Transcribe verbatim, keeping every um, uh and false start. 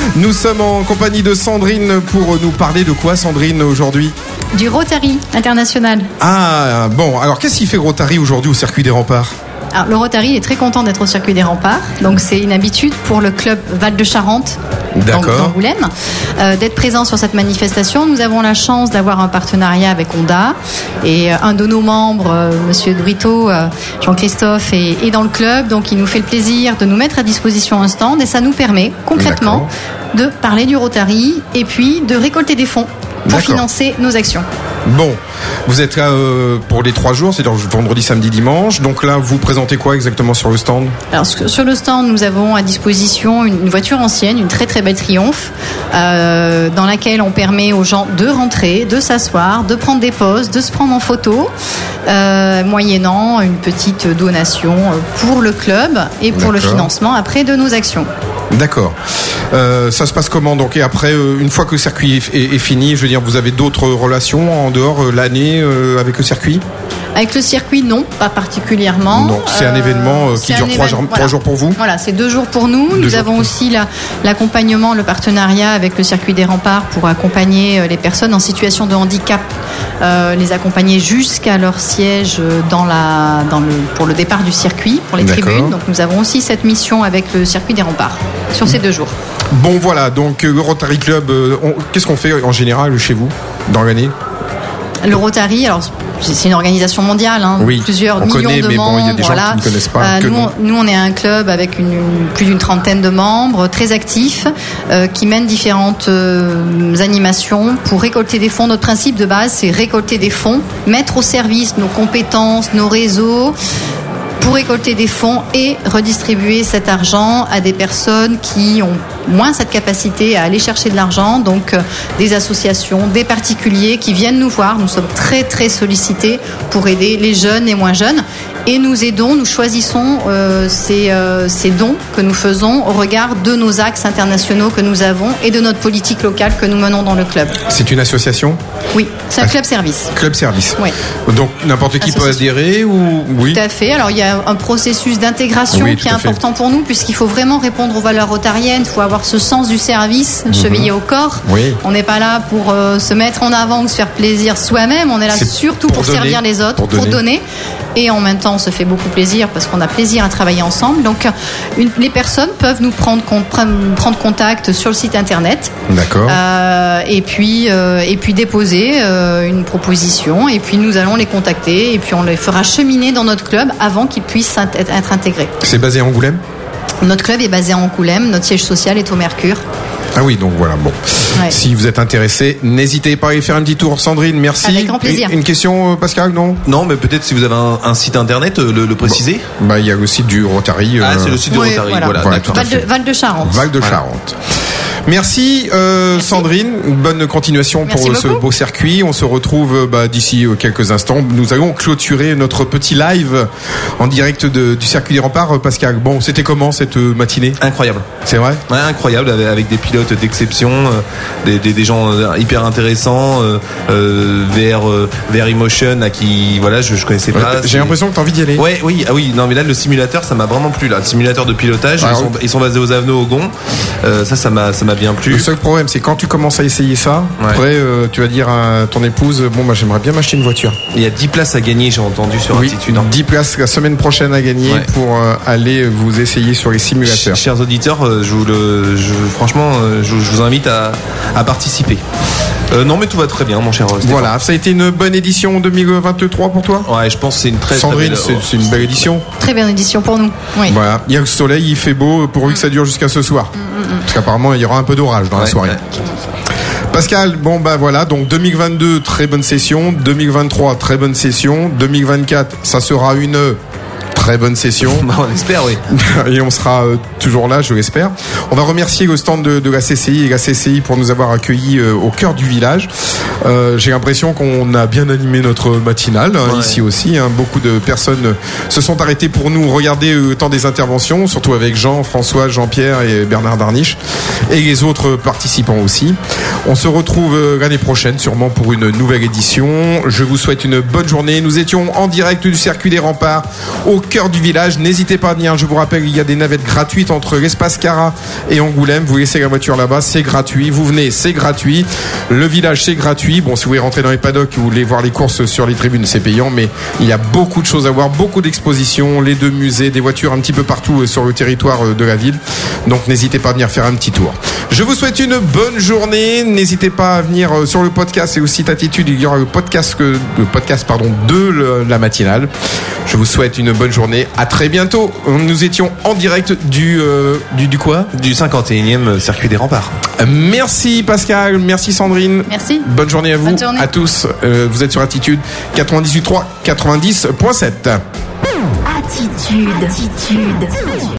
Nous sommes en compagnie de Sandrine pour nous parler de quoi, Sandrine, aujourd'hui ? Du Rotary International. Ah, bon, alors qu'est-ce qui fait Rotary aujourd'hui au circuit des Remparts ? Alors, le Rotary est très content d'être au circuit des Remparts. Donc, c'est une habitude pour le club Val de Charente, d'Angoulême, euh, d'être présent sur cette manifestation. Nous avons la chance d'avoir un partenariat avec Honda. Et euh, un de nos membres, euh, Monsieur Brito, euh, Jean-Christophe, est, est dans le club. Donc, il nous fait le plaisir de nous mettre à disposition un stand. Et ça nous permet, concrètement, D'accord. de parler du Rotary et puis de récolter des fonds pour D'accord. financer nos actions. Bon, vous êtes là euh, pour les trois jours, c'est-à-dire vendredi, samedi, dimanche. Donc là, vous présentez quoi exactement sur le stand ? Alors sur le stand, nous avons à disposition une voiture ancienne, une très très belle Triumph, euh, dans laquelle on permet aux gens de rentrer, de s'asseoir, de prendre des pauses, de se prendre en photo, euh, moyennant une petite donation pour le club et pour D'accord. le financement après de nos actions. D'accord. Euh, ça se passe comment donc ? Et après, euh, une fois que le circuit est, est, est fini, je veux dire, vous avez d'autres relations en dehors euh, l'année euh, avec le circuit ? Avec le circuit, non, pas particulièrement. Donc c'est un événement euh, qui dure trois jours, voilà. jours pour vous ? Voilà, c'est deux jours pour nous. Deux nous avons aussi la, l'accompagnement, le partenariat avec le circuit des Remparts pour accompagner les personnes en situation de handicap, euh, les accompagner jusqu'à leur siège dans la, dans le, pour le départ du circuit, pour les D'accord. tribunes. Donc nous avons aussi cette mission avec le circuit des Remparts sur ces deux jours. Bon voilà, donc le Rotary Club, euh, on, qu'est-ce qu'on fait en général chez vous dans l'année ? Le Rotary, alors c'est une organisation mondiale, hein, oui, plusieurs on millions connaît, de mais membres. Bon, il y a des gens voilà. qui ne connaissent pas. Euh, que nous, on, nous, on est un club avec une, une, plus d'une trentaine de membres, très actifs, euh, qui mènent différentes euh, animations pour récolter des fonds. Notre principe de base, c'est récolter des fonds, mettre au service nos compétences, nos réseaux, pour récolter des fonds et redistribuer cet argent à des personnes qui ont moins cette capacité à aller chercher de l'argent, donc euh, des associations, des particuliers qui viennent nous voir. Nous sommes très très sollicités pour aider les jeunes et moins jeunes et nous aidons, nous choisissons euh, ces, euh, ces dons que nous faisons au regard de nos axes internationaux que nous avons et de notre politique locale que nous menons dans le club. C'est une association ? Oui, c'est un club service. Club service. Oui. Donc n'importe qui peut adhérer ou oui ? Tout à fait. Alors il y a un processus d'intégration oui, qui est important pour nous puisqu'il faut vraiment répondre aux valeurs rotariennes, il faut avoir ce sens du service, mmh. chevillé au corps. Oui. On n'est pas là pour euh, se mettre en avant ou se faire plaisir soi-même, on est là C'est surtout pour, pour donner, servir les autres, pour donner. pour donner. Et en même temps, on se fait beaucoup plaisir parce qu'on a plaisir à travailler ensemble. Donc, une, les personnes peuvent nous prendre, prendre contact sur le site internet. D'accord. Euh, et puis, euh, et puis déposer euh, une proposition. Et puis, nous allons les contacter. Et puis, on les fera cheminer dans notre club avant qu'ils puissent être intégrés. C'est basé à Angoulême ? Notre club est basé à Angoulême. Notre siège social est au Mercure. Ah oui, donc voilà, bon. Ouais. Si vous êtes intéressé, n'hésitez pas à y faire un petit tour. Sandrine, merci. Avec grand plaisir. Une, une question, Pascal, non ? Non, mais peut-être si vous avez un, un site internet, le, le préciser. Bon. Bah, il y a le site du Rotary. Ah, euh... c'est le site du oui, Rotary, voilà. voilà. voilà Val, de, Val de Charente. Val de Charente. Merci, euh, Merci Sandrine, bonne continuation Merci pour beaucoup. Ce beau circuit. On se retrouve bah, d'ici quelques instants. Nous allons clôturer notre petit live en direct de, du circuit des Remparts. Pascal, bon, c'était comment cette matinée ? Incroyable. C'est vrai ? Ouais, incroyable, avec, avec des pilotes d'exception, euh, des, des, des gens hyper intéressants, euh, euh, V R, euh, V R Emotion, à qui, voilà, je, je connaissais pas. Ouais, j'ai c'est... l'impression que t'as envie d'y aller. Ouais, oui, ah oui, non, mais là, le simulateur, ça m'a vraiment plu, là. Le simulateur de pilotage, ah, ils, sont, ils sont basés aux Avenaux, au Gond. Euh, ça, ça m'a, ça m'a bien plu. Le seul problème, c'est quand tu commences à essayer ça, ouais. après, euh, tu vas dire à ton épouse, bon, bah, j'aimerais bien m'acheter une voiture. Il y a dix places à gagner, j'ai entendu sur oui, Attitude. dix places la semaine prochaine à gagner ouais. pour euh, aller vous essayer sur les simulateurs. Ch- chers auditeurs, euh, je vous le, je, franchement, euh, je, je vous invite à, à participer. Euh, non, mais tout va très bien, mon cher Stéphane. Voilà, ça a été une bonne édition deux mille vingt-trois pour toi ? Ouais, je pense que c'est une très, Sandrine, très belle... c'est, c'est une belle édition. Très belle édition pour nous. Oui. Voilà, il y a le soleil, il fait beau, pourvu mm. que ça dure jusqu'à ce soir. Mm-hmm. Parce qu'apparemment, il y aura un peu d'orage dans ouais, la soirée. Ouais. Pascal, bon bah voilà, donc deux mille vingt-deux, très bonne session. deux mille vingt-trois, très bonne session. deux mille vingt-quatre, ça sera une... très bonne session. On espère, oui. Et on sera euh, toujours là, je l'espère. On va remercier le stand de, de la C C I et la C C I pour nous avoir accueillis euh, au cœur du village. Euh, j'ai l'impression qu'on a bien animé notre matinale, hein, ouais. ici aussi. Hein. Beaucoup de personnes se sont arrêtées pour nous regarder le temps des interventions, surtout avec Jean, François, Jean-Pierre et Bernard Darniche, et les autres participants aussi. On se retrouve euh, l'année prochaine, sûrement pour une nouvelle édition. Je vous souhaite une bonne journée. Nous étions en direct du circuit des Remparts, au cœur du village. N'hésitez pas à venir. Je vous rappelle, il y a des navettes gratuites entre l'espace Cara et Angoulême. Vous laissez la voiture là-bas, c'est gratuit. Vous venez, c'est gratuit. Le village, c'est gratuit. Bon, si vous voulez rentrer dans les paddocks, vous voulez voir les courses sur les tribunes, c'est payant, mais il y a beaucoup de choses à voir, beaucoup d'expositions, les deux musées, des voitures un petit peu partout sur le territoire de la ville. Donc n'hésitez pas à venir faire un petit tour. Je vous souhaite une bonne journée. N'hésitez pas à venir sur le podcast et au site Attitude. Il y aura le podcast, que, le podcast pardon, de la matinale. Je vous souhaite une bonne journée. À très bientôt. Nous étions en direct du euh, du, du quoi Du cinquante et unième circuit des remparts. Merci Pascal, merci Sandrine. Merci. Bonne journée à vous, Bonne journée. à tous. Euh, vous êtes sur Attitude quatre-vingt-dix-huit virgule trois, quatre-vingt-dix virgule sept. Attitude. Attitude.